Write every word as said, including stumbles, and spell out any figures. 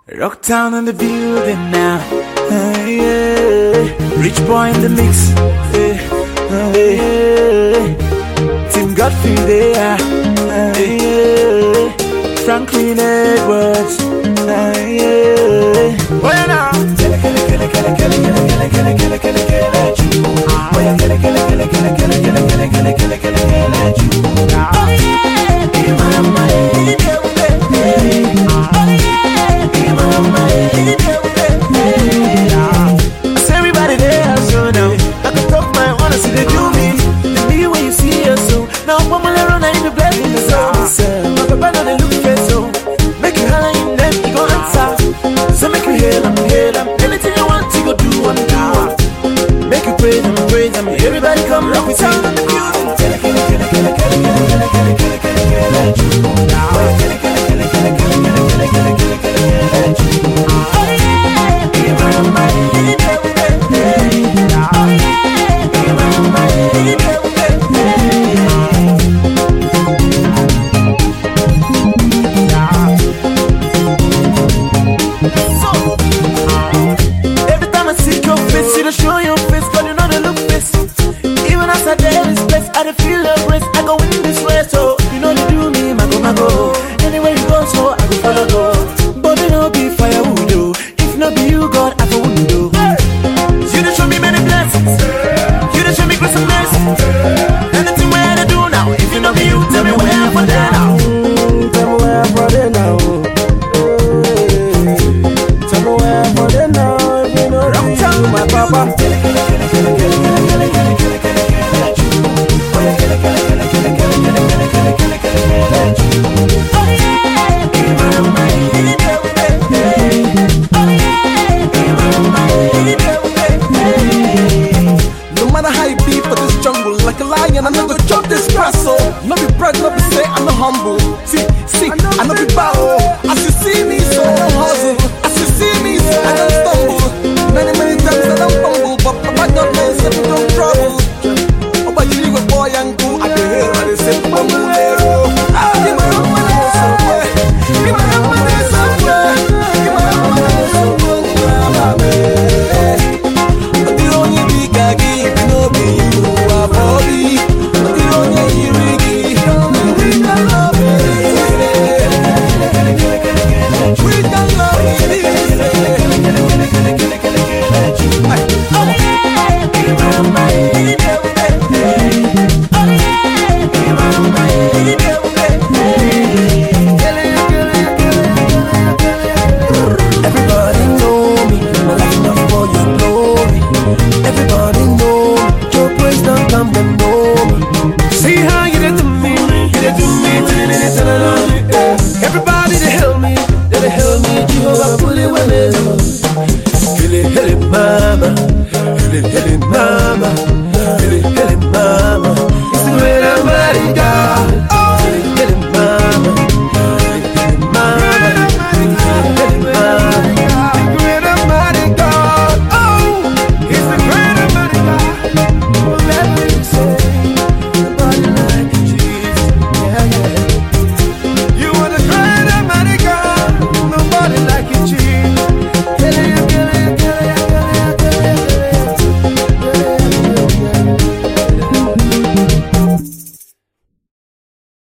Rocktown in the building now. Uh, yeah. Rich boy in the mix. Uh, uh, yeah. Tim Godfrey there. Uh, yeah. Franklin Edwards. Uh, yeah. Well now. Kele kele kele kele kele kele kele kele kele kele kele. Well kele kele kele kele kele kele kele kele kele kele kele. Oh yeah. Hey mama, hey baby. Everybody there, so now I can talk my honest, they do me. The me when you see us, so now I'm gonna run in the black in the zone. My papa don't look face, so make you holler in them, you gon' answer. So make you hail them, hail them. Anything you want, you go do one, do one. Make you praise them, praise them. Everybody come rock with sound on the building. Kele kele kele kele kele kele kele kele kele kele kele. Kele kele kele kele kele kele kele kele kele kele. I feel the grace, I go in this way, so you know they do me, mago mago. Anywhere you go, so I go follow go. But it no be firewood, though. If not be you, God, I go window. You done show me many blessings. You done show me grace and mercy. Anything where I do now, if you know be you, tell me where I'm for there now. Tell me where I'm for there now. Tell me where I'm for there now. If you know be you, my papa. Like a lion, I'm not gonna chop this castle. No be brag, no be say I'm not humble. See, see, I know be bow. As you see me, so I don't hustle. As you see me, so I don't stumble. Many, many times I don't fumble, but my God knows that we don't trouble. Oh, but you leave a boy and go. I can hear what they say, bumble hero. I'll give my own money somewhere. Give my own money somewhere. Give my own money somewhere. But the only big I give, no be you. Body, but you don't get you ready. We can love it. We can love it. Everybody know me, my life not for your glory. Everybody know your praise don't come them know me. See how you did to me, you did to me, till it is